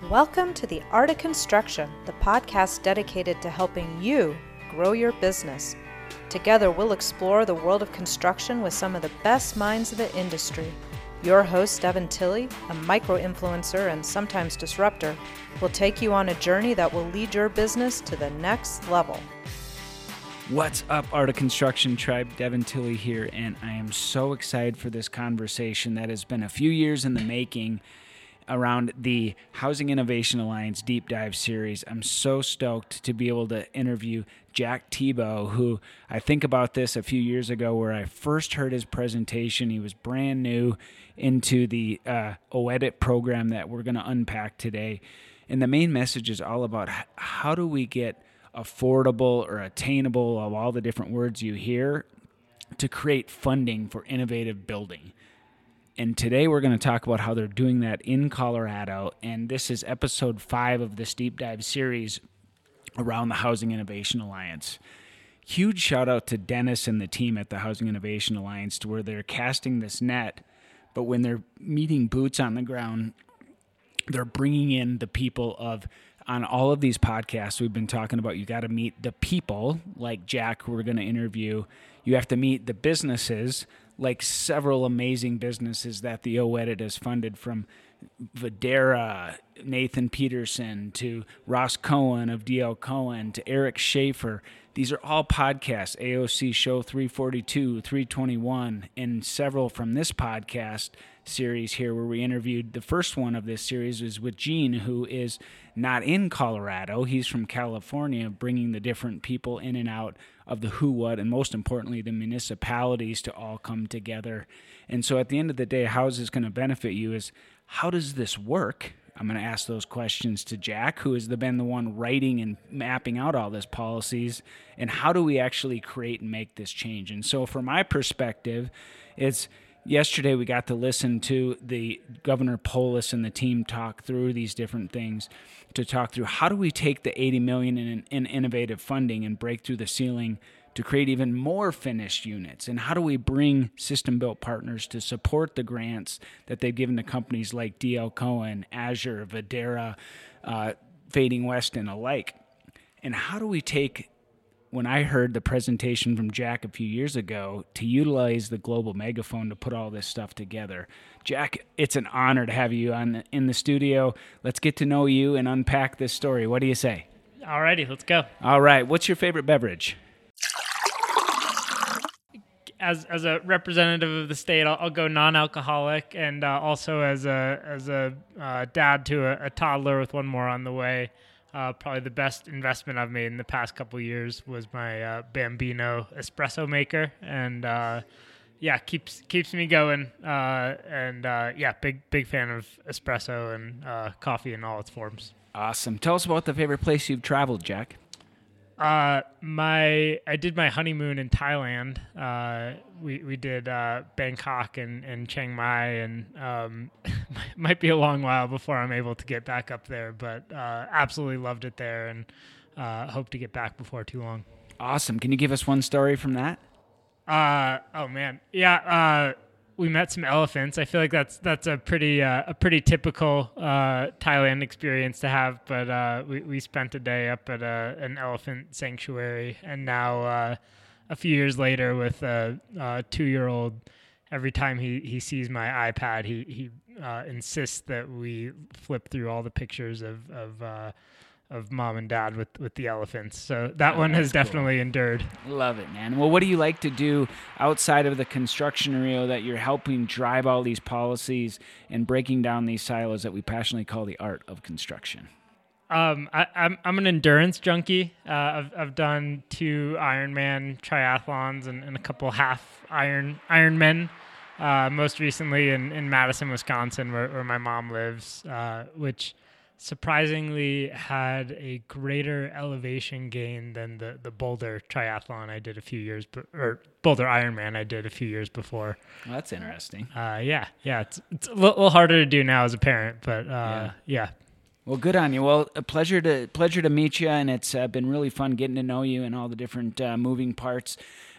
Welcome to The Art of Construction, the podcast dedicated to helping you grow your business. Together, we'll explore the world of construction with some of the best minds of the industry. Your host, Devin Tilley, a micro-influencer and sometimes disruptor, will take you on a journey that will lead your business to the next level. What's up, Art of Construction tribe? Devin Tilley here, and I am so excited for this conversation that has been a few years in the making around the Housing Innovation Alliance Deep Dive series. I'm so stoked to be able to interview Jack Thibeault, who I think about this a few years ago where I first heard his presentation. He was brand new into the OEDIT program that we're going to unpack today. And the main message is all about how do we get affordable or attainable, of all the different words you hear, to create funding for innovative building. And today we're going to talk about how they're doing that in Colorado. And this is episode 5 of this deep dive series around the Housing Innovation Alliance. Huge shout out to Dennis and the team at the Housing Innovation Alliance to where they're casting this net. But when they're meeting boots on the ground, they're bringing in the people of, on all of these podcasts, we've been talking about you got to meet the people like Jack, who we're going to interview. You have to meet the businesses, like several amazing businesses that the OEDIT has funded, from Videra, Nathan Peterson, to Ross Cohen of DL Cohen, to Eric Schaefer. These are all podcasts, AOC Show 342, 321, and several from this podcast series here where we interviewed. The first one of this series was with Gene, who is not in Colorado. He's from California, bringing the different people in and out of the who, what, and most importantly, the municipalities to all come together. And so at the end of the day, how is this going to benefit you is, how does this work? I'm going to ask those questions to Jack, who has been the one writing and mapping out all these policies, and how do we actually create and make this change? And so from my perspective, it's yesterday we got to listen to the Governor Polis and the team talk through these different things, to talk through how do we take the $80 million in innovative funding and break through the ceiling to create even more finished units, and how do we bring system-built partners to support the grants that they've given to companies like DL Cohen, Azure, Videra, Fading West, and alike. And how do we take, when I heard the presentation from Jack a few years ago, to utilize the global megaphone to put all this stuff together. Jack, it's an honor to have you in the studio. Let's get to know you and unpack this story. What do you say? All righty, let's go. All right. What's your favorite beverage? As a representative of the state, I'll go non-alcoholic, and also as a dad to a toddler with one more on the way. Probably the best investment I've made in the past couple of years was my Bambino espresso maker, and keeps me going. Big fan of espresso and coffee in all its forms. Awesome. Tell us about the favorite place you've traveled, Jack. I did my honeymoon in Thailand. We did Bangkok and Chiang Mai, and might be a long while before I'm able to get back up there, but absolutely loved it there, and hope to get back before too long. Awesome. Can you give us one story from that? Oh man, yeah. We met some elephants. I feel like that's a pretty typical Thailand experience to have. But we spent a day up at an elephant sanctuary, and now a few years later, with a 2-year-old, every time he sees my iPad, he insists that we flip through all the pictures of mom and dad with the elephants. So that one has definitely endured. Love it, man. Well, what do you like to do outside of the construction arena that you're helping drive all these policies and breaking down these silos that we passionately call the art of construction? I'm an endurance junkie. I've done 2 Ironman triathlons and a couple half Ironmen. Most recently in Madison, Wisconsin, where my mom lives, which surprisingly had a greater elevation gain than the Boulder triathlon I did or Boulder Ironman I did a few years before. Well, that's interesting. It's a little harder to do now as a parent, but yeah. Well, good on you. Well, a pleasure to meet you, and it's been really fun getting to know you and all the different moving parts.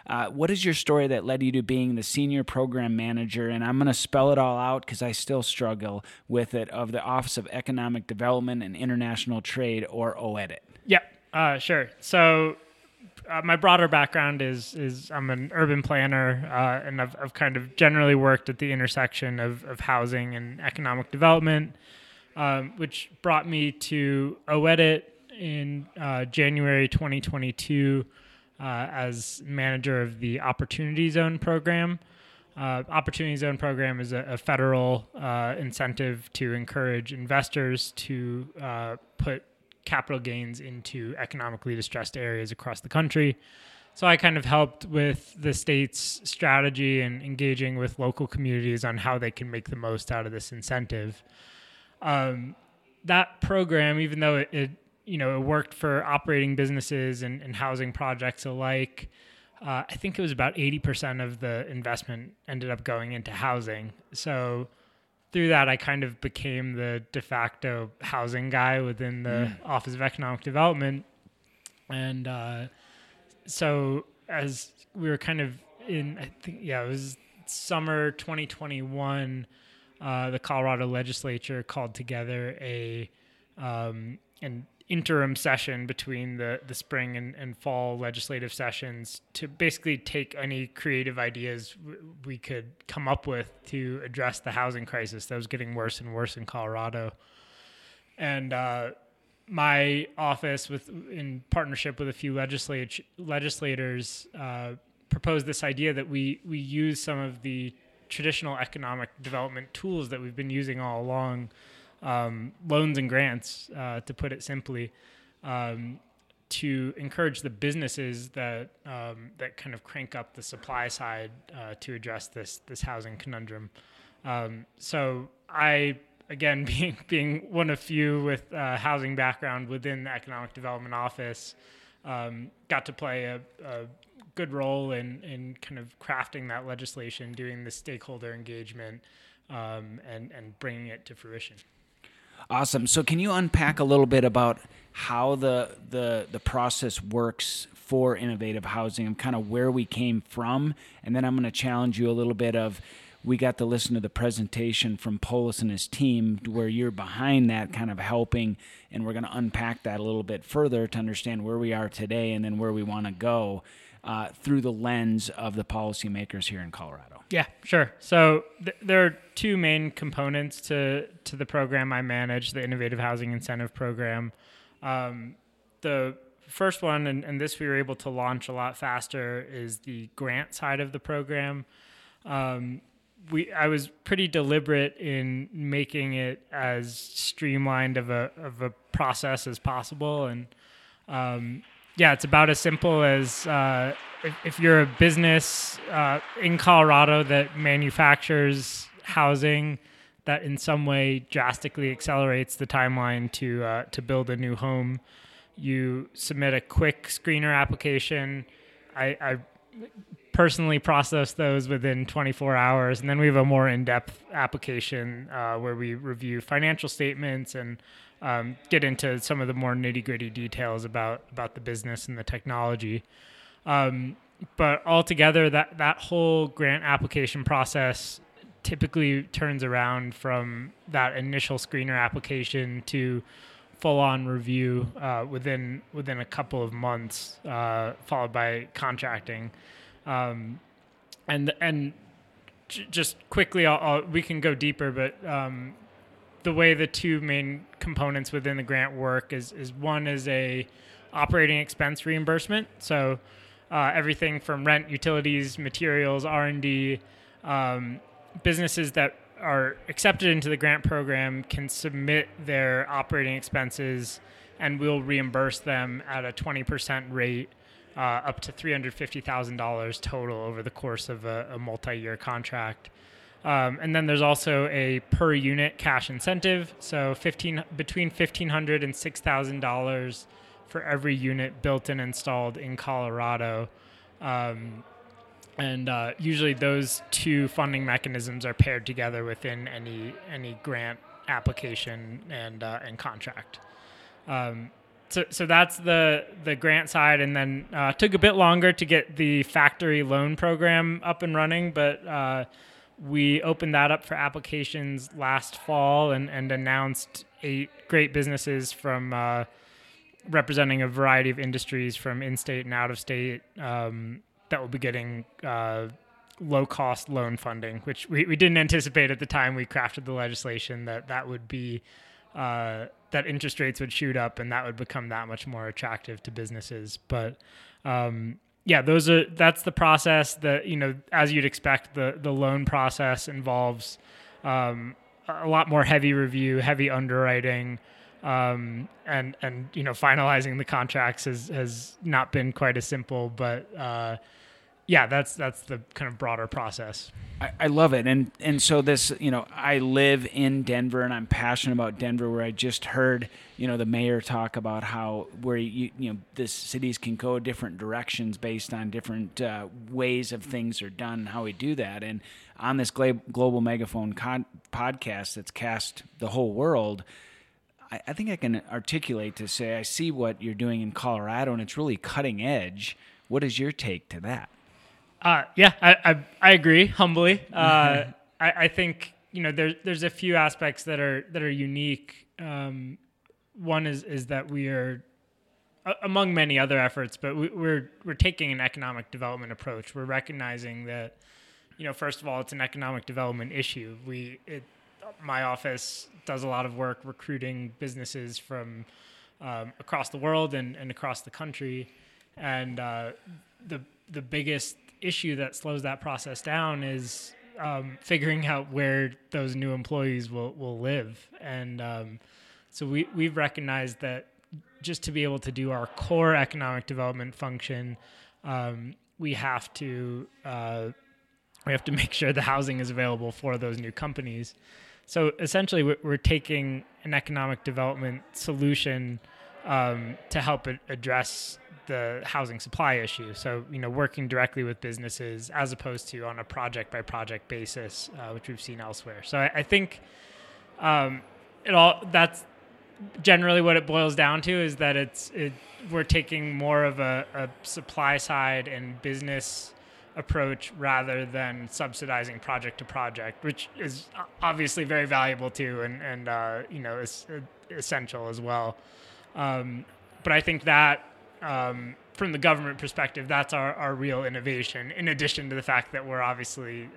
What is your story that led you to being the senior program manager? And I'm going to spell it all out because I still struggle with it, of the Office of Economic Development and International Trade, or OEDIT. Yeah, sure. So my broader background is I'm an urban planner, and I've kind of generally worked at the intersection of housing and economic development, which brought me to OEDIT in January 2022 as manager of the Opportunity Zone program. Opportunity Zone program is a federal incentive to encourage investors to put capital gains into economically distressed areas across the country. So I kind of helped with the state's strategy and engaging with local communities on how they can make the most out of this incentive. That program, even though it worked for operating businesses and housing projects alike, I think it was about 80% of the investment ended up going into housing. So through that, I kind of became the de facto housing guy within the Office of Economic Development. And so as we were kind of in, I think, it was summer 2021, the Colorado legislature called together an interim session between the spring and fall legislative sessions to basically take any creative ideas we could come up with to address the housing crisis that was getting worse and worse in Colorado. And my office, in partnership with a few legislators, proposed this idea that we use some of the traditional economic development tools that we've been using all along, loans and grants, to put it simply, to encourage the businesses that kind of crank up the supply side to address this housing conundrum. So I, again, being one of few with a housing background within the Economic Development Office, got to play a good role in kind of crafting that legislation, doing the stakeholder engagement, and bringing it to fruition. Awesome. So can you unpack a little bit about how the process works for innovative housing and kind of where we came from? And then I'm going to challenge you a little bit of, we got to listen to the presentation from Polis and his team where you're behind that kind of helping, and we're going to unpack that a little bit further to understand where we are today and then where we want to go through the lens of the policymakers here in Colorado. Yeah, sure. So there are two main components to the program I manage, the Innovative Housing Incentive Program. The first one, and this we were able to launch a lot faster, is the grant side of the program. I was pretty deliberate in making it as streamlined of a process as possible, and it's about as simple as if you're a business in Colorado that manufactures housing that in some way drastically accelerates the timeline to build a new home, you submit a quick screener application. I personally process those within 24 hours, and then we have a more in-depth application where we review financial statements and get into some of the more nitty-gritty details about the business and the technology. But altogether, that whole grant application process typically turns around from that initial screener application to full-on review within a couple of months, followed by contracting. And just quickly, we can go deeper, but the way the two main components within the grant work is one is a operating expense reimbursement. So everything from rent, utilities, materials, R&D, businesses that are accepted into the grant program can submit their operating expenses, and we'll reimburse them at a 20% rate, up to $350,000 total over the course of a multi-year contract. And then there's also a per unit cash incentive, so between $1,500 and $6,000 for every unit built and installed in Colorado. And usually those two funding mechanisms are paired together within any grant application and contract. So that's the grant side, and then took a bit longer to get the factory loan program up and running, but we opened that up for applications last fall and announced 8 great businesses from representing a variety of industries from in-state and out-of-state that will be getting low-cost loan funding, which we didn't anticipate at the time we crafted the legislation that would be that interest rates would shoot up and that would become that much more attractive to businesses. But that's the process that, as you'd expect, the loan process involves a lot more heavy review, heavy underwriting, and finalizing the contracts has not been quite as simple, but that's the kind of broader process. I love it. And so this, I live in Denver and I'm passionate about Denver, where I just heard, the mayor talk about how where the cities can go different directions based on different ways of things are done, how we do that. And on this Global Megaphone podcast that's cast the whole world, I think I can articulate to say I see what you're doing in Colorado and it's really cutting edge. What is your take to that? I agree humbly. I think there's a few aspects that are unique. One is that we are, among many other efforts, but we're taking an economic development approach. We're recognizing that first of all, it's an economic development issue. My office does a lot of work recruiting businesses from across the world and across the country, and the biggest issue that slows that process down is figuring out where those new employees will live. And so we've recognized that just to be able to do our core economic development function, we have to make sure the housing is available for those new companies. So essentially, we're taking an economic development solution to help address the housing supply issue. So, working directly with businesses as opposed to on a project by project basis, which we've seen elsewhere. So I think that's generally what it boils down to, is that we're taking more of a supply side and business approach rather than subsidizing project to project, which is obviously very valuable too, and is essential as well. But I think that from the government perspective, that's our real innovation, in addition to the fact that we're obviously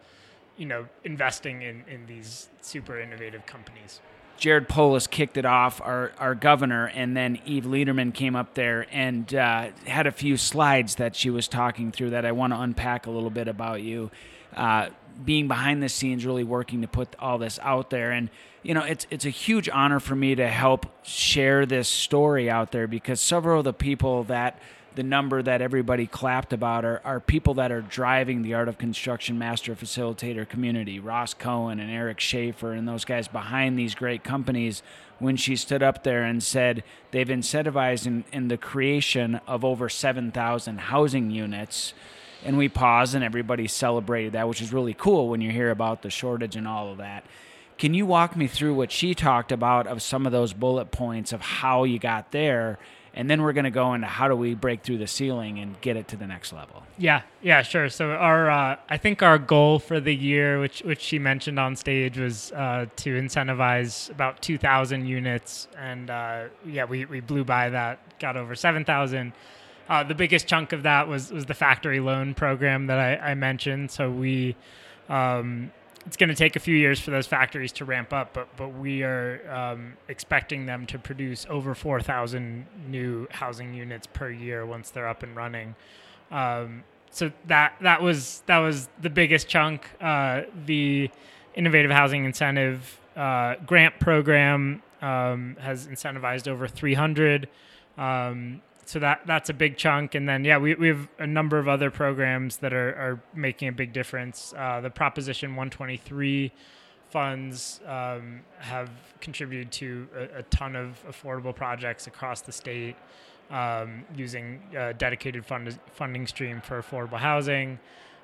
investing in these super innovative companies. Jared Polis kicked it off, our governor, and then Eve Lederman came up there and had a few slides that she was talking through that I want to unpack a little bit about you. Being behind the scenes, really working to put all this out there. And, it's a huge honor for me to help share this story out there, because several of the people the number that everybody clapped about are people that are driving the Art of Construction Master Facilitator community. Ross Cohen and Eric Schaefer and those guys behind these great companies, when she stood up there and said they've incentivized in the creation of over 7,000 housing units. And we paused and everybody celebrated that, which is really cool when you hear about the shortage and all of that. Can you walk me through what she talked about of some of those bullet points of how you got there? And then we're going to go into how do we break through the ceiling and get it to the next level. Yeah, sure. So I think our goal for the year, which she mentioned on stage, was to incentivize about 2,000 units. And we blew by that, got over 7,000. The biggest chunk of that was the factory loan program that I mentioned. So it's going to take a few years for those factories to ramp up, but we are expecting them to produce over 4,000 new housing units per year once they're up and running. So that was the biggest chunk. The Innovative Housing Incentive grant program has incentivized over 300. So that's a big chunk. And then, we have a number of other programs that are making a big difference. The Proposition 123 funds have contributed to a ton of affordable projects across the state using a dedicated funding stream for affordable housing.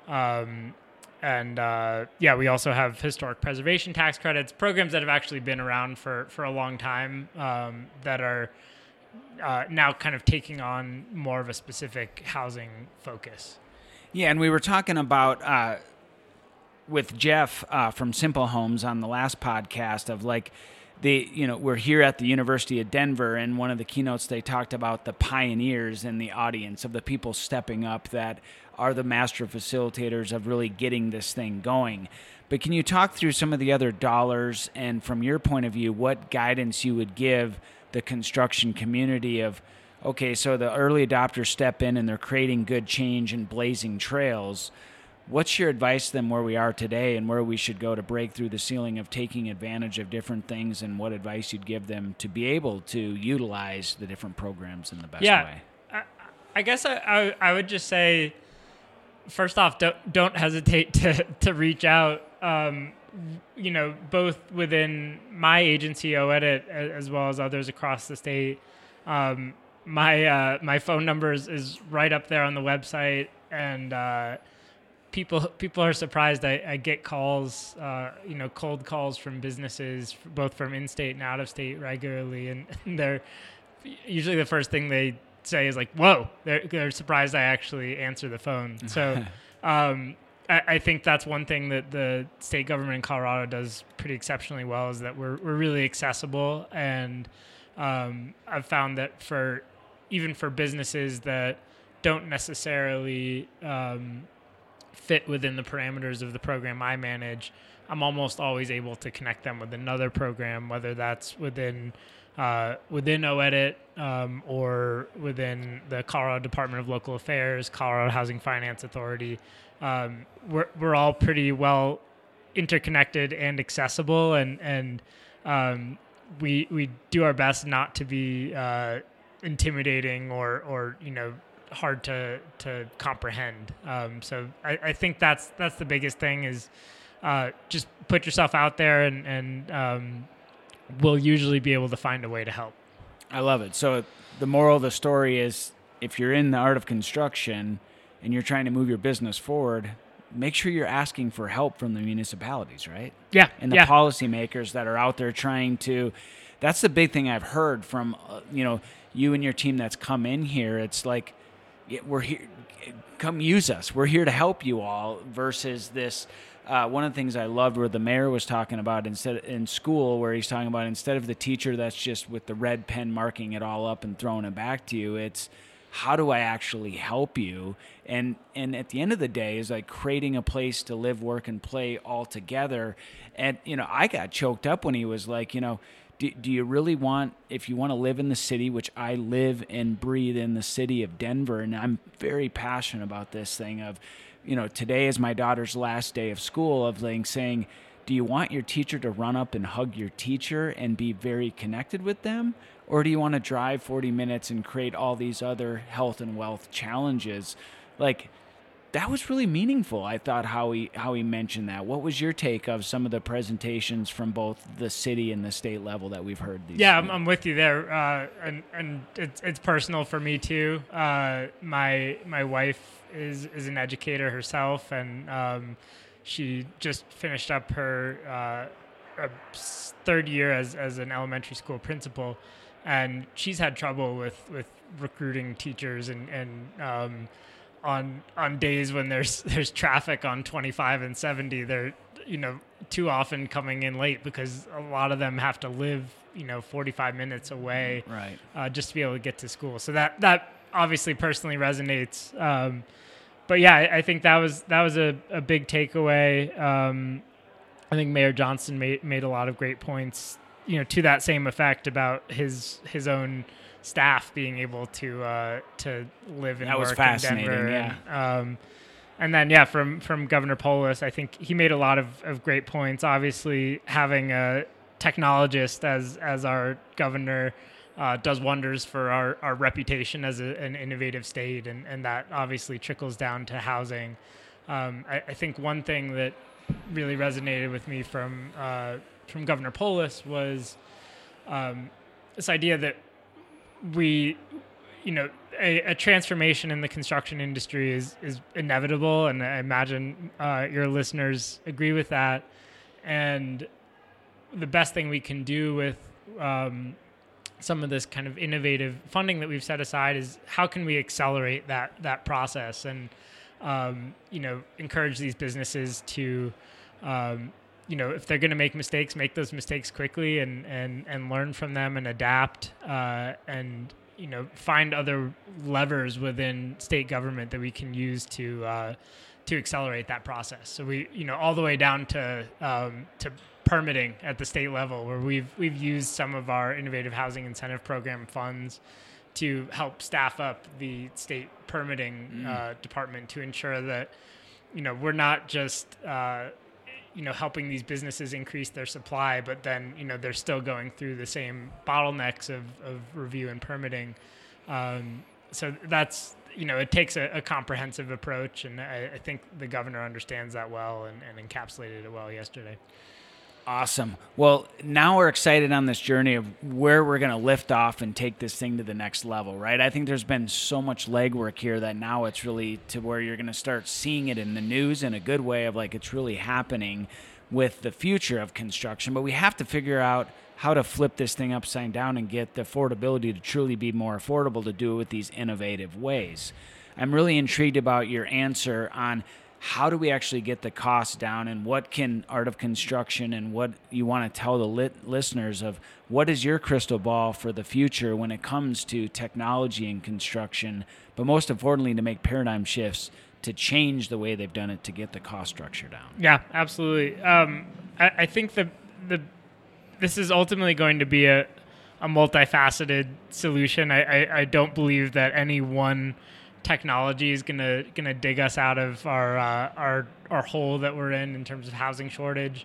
We also have historic preservation tax credits, programs that have actually been around for a long time that are now kind of taking on more of a specific housing focus. Yeah, and we were talking about with Jeff from Simple Homes on the last podcast of like we're here at the University of Denver, and one of the keynotes they talked about the pioneers in the audience of the people stepping up that are the master facilitators of really getting this thing going. But can you talk through some of the other dollars and from your point of view, what guidance you would give the construction community of, okay, so the early adopters step in and they're creating good change and blazing trails. What's your advice to them where we are today and where we should go to break through the ceiling of taking advantage of different things, and what advice you'd give them to be able to utilize the different programs in the best way? I guess I would just say, first off, don't hesitate to reach out. Both within my agency, OEdit, as well as others across the state. My phone number is right up there on the website, and people are surprised. I get calls, cold calls from businesses, both from in-state and out-of-state regularly, and they're usually the first thing they say is like, "Whoa!" They're surprised I actually answer the phone. So. I think that's one thing that the state government in Colorado does pretty exceptionally well, is that we're really accessible, and I've found that even for businesses that don't necessarily fit within the parameters of the program I manage, I'm almost always able to connect them with another program, whether that's within OEdit or within the Colorado Department of Local Affairs, Colorado Housing Finance Authority. We're all pretty well interconnected and accessible, and we do our best not to be intimidating or hard to comprehend. So I think that's the biggest thing is just put yourself out there, and we'll usually be able to find a way to help. I love it. So the moral of the story is, if you're in the art of construction and you're trying to move your business forward, make sure you're asking for help from the municipalities, right? Yeah. And the policymakers that are out there trying to, that's the big thing I've heard from, you and your team that's come in here. It's like, we're here, come use us. We're here to help you all, versus this. One of the things I loved where the mayor was talking about, instead in school, where he's talking about, instead of the teacher that's just with the red pen marking it all up and throwing it back to you, it's, how do I actually help you? And at the end of the day is like creating a place to live, work, and play all together. And, I got choked up when he was like, do you really want, if you want to live in the city, which I live and breathe in the city of Denver, and I'm very passionate about this thing of, today is my daughter's last day of school, of like saying, do you want your teacher to run up and hug your teacher and be very connected with them? Or do you want to drive 40 minutes and create all these other health and wealth challenges? Like, that was really meaningful, I thought, how he mentioned that. What was your take of some of the presentations from both the city and the state level that we've heard these? Yeah, I'm with you there. And it's personal for me too. My wife is an educator herself, and she just finished up her third year as an elementary school principal, and she's had trouble with recruiting teachers, and on days when there's traffic on 25 and 70, they're too often coming in late because a lot of them have to live 45 minutes away, right, just to be able to get to school. So that obviously personally resonates. But yeah, I think that was a big takeaway. I think Mayor Johnson made a lot of great points, to that same effect about his own staff being able to live and work in Denver. Yeah. And then from Governor Polis, I think he made a lot of great points. Obviously, having a technologist as our governor does wonders for our reputation as an innovative state, and that obviously trickles down to housing. I think one thing that really resonated with me from Governor Polis was this idea that a transformation in the construction industry is inevitable, and I imagine your listeners agree with that. And the best thing we can do with some of this kind of innovative funding that we've set aside is how can we accelerate that process and encourage these businesses to if they're going to make those mistakes quickly and learn from them and adapt and find other levers within state government that we can use to accelerate that process. So we all the way down to permitting at the state level, where we've used some of our Innovative Housing Incentive Program funds to help staff up the state permitting department to ensure that we're not just helping these businesses increase their supply, but then they're still going through the same bottlenecks of review and permitting. So that's it takes a comprehensive approach, and I think the governor understands that well and encapsulated it well yesterday. Awesome. Well, now we're excited on this journey of where we're going to lift off and take this thing to the next level, right? I think there's been so much legwork here that now it's really to where you're going to start seeing it in the news in a good way of like it's really happening with the future of construction. But we have to figure out how to flip this thing upside down and get the affordability to truly be more affordable to do it with these innovative ways. I'm really intrigued about your answer on how do we actually get the costs down, and what can Art of Construction and what you want to tell the listeners of what is your crystal ball for the future when it comes to technology and construction, but most importantly to make paradigm shifts to change the way they've done it to get the cost structure down. Yeah, absolutely. I think this is ultimately going to be a multifaceted solution. I don't believe that any one technology is gonna dig us out of our hole that we're in terms of housing shortage.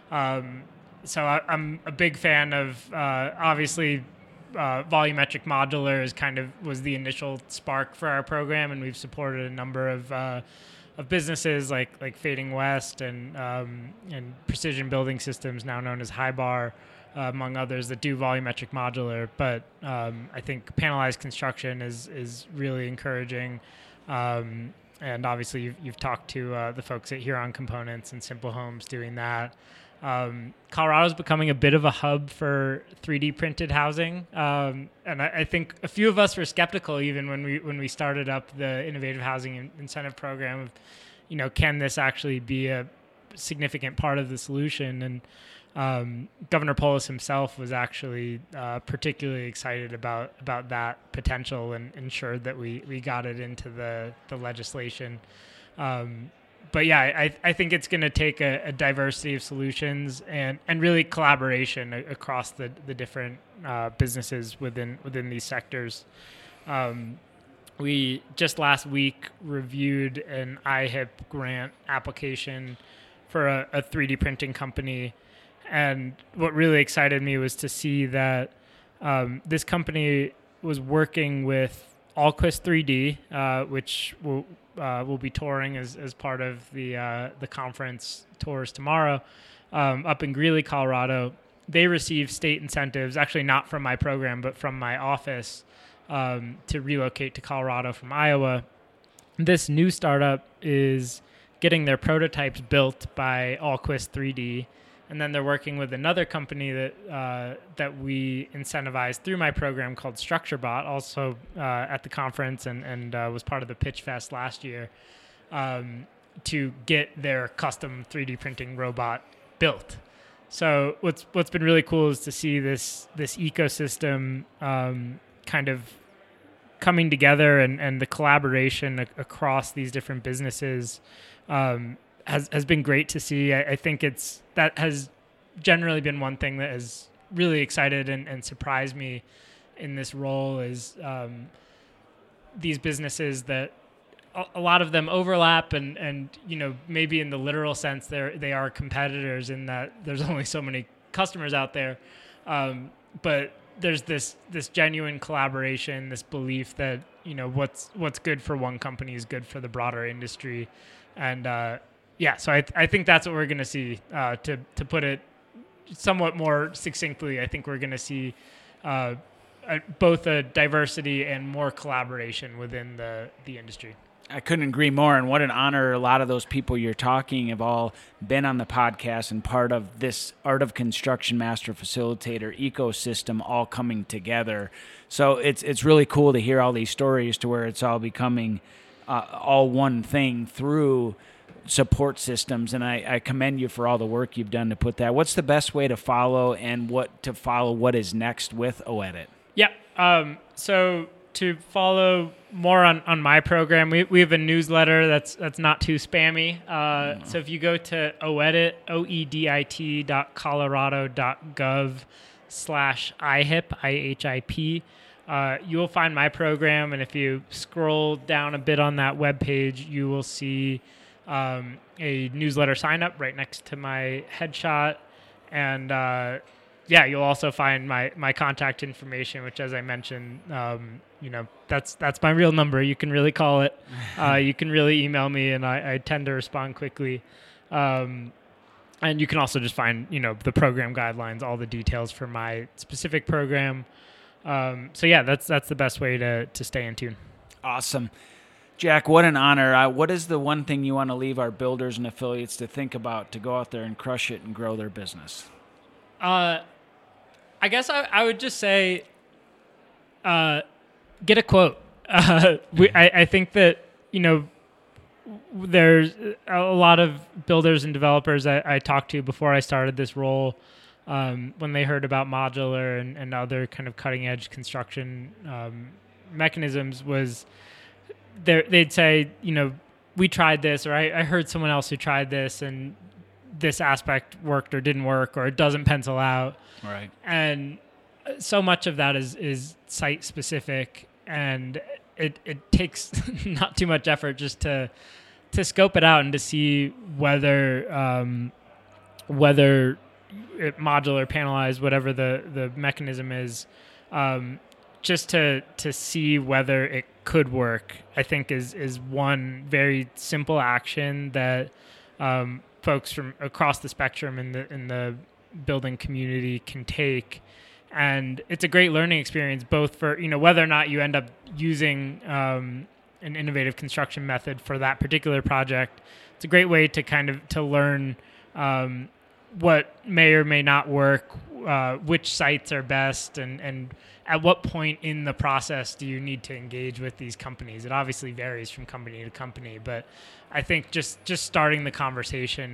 So I'm a big fan of obviously volumetric modular was the initial spark for our program, and we've supported a number of businesses like Fading West and Precision Building Systems, now known as Highbar, among others, that do volumetric modular. But I think panelized construction is really encouraging. And obviously you've talked to the folks at Huron Components and Simple Homes doing that. Colorado's becoming a bit of a hub for 3D printed housing. And I think a few of us were skeptical even when we started up the Innovative Housing Incentive Program of, can this actually be a significant part of the solution? And Governor Polis himself was actually particularly excited about that potential and ensured that we got it into the legislation. But yeah, I think it's going to take a diversity of solutions and really collaboration across the different businesses within these sectors. We just last week reviewed an IHIP grant application for a 3D printing company. And what really excited me was to see that this company was working with Alquist 3D, which will be touring as part of the conference tours tomorrow, up in Greeley, Colorado. They received state incentives, actually not from my program, but from my office, to relocate to Colorado from Iowa. This new startup is getting their prototypes built by Alquist 3D. And then they're working with another company that we incentivized through my program called StructureBot, also at the conference and was part of the Pitch Fest last year, to get their custom 3D printing robot built. So what's been really cool is to see this ecosystem kind of coming together and the collaboration across these different businesses has been great to see. I think that has generally been one thing that has really excited and surprised me in this role is these businesses that a lot of them overlap and maybe in the literal sense they are competitors in that there's only so many customers out there, but there's this genuine collaboration, this belief that what's good for one company is good for the broader industry. And so I think that's what we're going to see. To put it somewhat more succinctly, I think we're going to see both a diversity and more collaboration within the industry. I couldn't agree more, and what an honor. A lot of those people you're talking have all been on the podcast and part of this Art of Construction Master Facilitator ecosystem all coming together. So it's really cool to hear all these stories to where it's all becoming all one thing through support systems, and I commend you for all the work you've done to put that. What's the best way to follow and what is next with OEdit? Yeah. So to follow more on my program, we have a newsletter that's not too spammy. So if you go to OEdit, oedit.colorado.gov/IHIP, IHIP, you will find my program. And if you scroll down a bit on that webpage, you will see a newsletter sign up right next to my headshot. And you'll also find my contact information, which, as I mentioned, that's my real number. You can really call it. You can really email me, and I tend to respond quickly. And you can also just find, the program guidelines, all the details for my specific program. That's the best way to stay in tune. Awesome. Jack, what an honor. What is the one thing you want to leave our builders and affiliates to think about to go out there and crush it and grow their business? I guess I would just say, get a quote. I think that, there's a lot of builders and developers I talked to before I started this role, when they heard about modular and other kind of cutting edge construction mechanisms, was they'd say, we tried this, or I heard someone else who tried this and this aspect worked or didn't work, or it doesn't pencil out. Right. And so much of that is site specific, and it takes not too much effort just to scope it out and to see whether it modular, panelized, whatever the mechanism is, just to see whether it could work, I think is one very simple action that folks from across the spectrum in the building community can take. And it's a great learning experience, both for, whether or not you end up using an innovative construction method for that particular project. It's a great way to to learn what may or may not work, which sites are best, and at what point in the process do you need to engage with these companies. It obviously varies from company to company, but I think just starting the conversation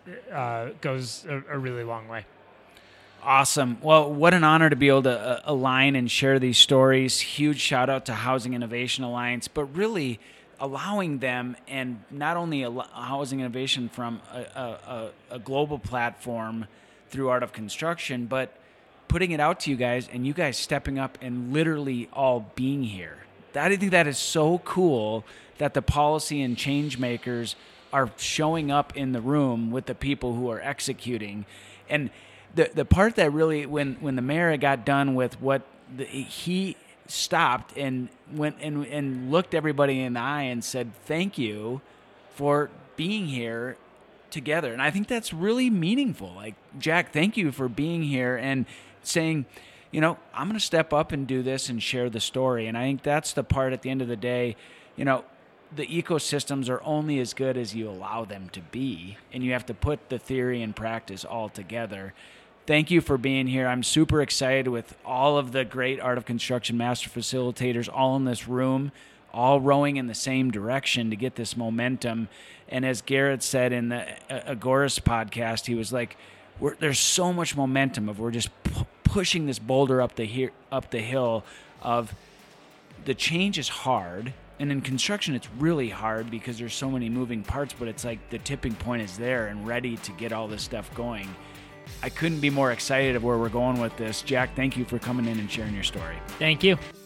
goes a really long way. Awesome. Well, what an honor to be able to align and share these stories. Huge shout out to Housing Innovation Alliance, but really allowing them, and not only Housing Innovation from a global platform through Art of Construction, but putting it out to you guys and you guys stepping up and literally all being here. I think that is so cool that the policy and change makers are showing up in the room with the people who are executing. And the part that really, when the mayor got done with what he stopped and went and looked everybody in the eye and said, thank you for being here together. And I think that's really meaningful. Like, Jack, thank you for being here and saying, I'm going to step up and do this and share the story. And I think that's the part at the end of the day, the ecosystems are only as good as you allow them to be, and you have to put the theory and practice all together. Thank you for being here. I'm super excited with all of the great Art of Construction Master Facilitators all in this room, all rowing in the same direction to get this momentum. And as Garrett said in the Agoras podcast, he was like, there's so much momentum of we're just pushing this boulder up the hill of the change is hard. And in construction, it's really hard because there's so many moving parts, but it's like the tipping point is there and ready to get all this stuff going. I couldn't be more excited of where we're going with this. Jack, thank you for coming in and sharing your story. Thank you.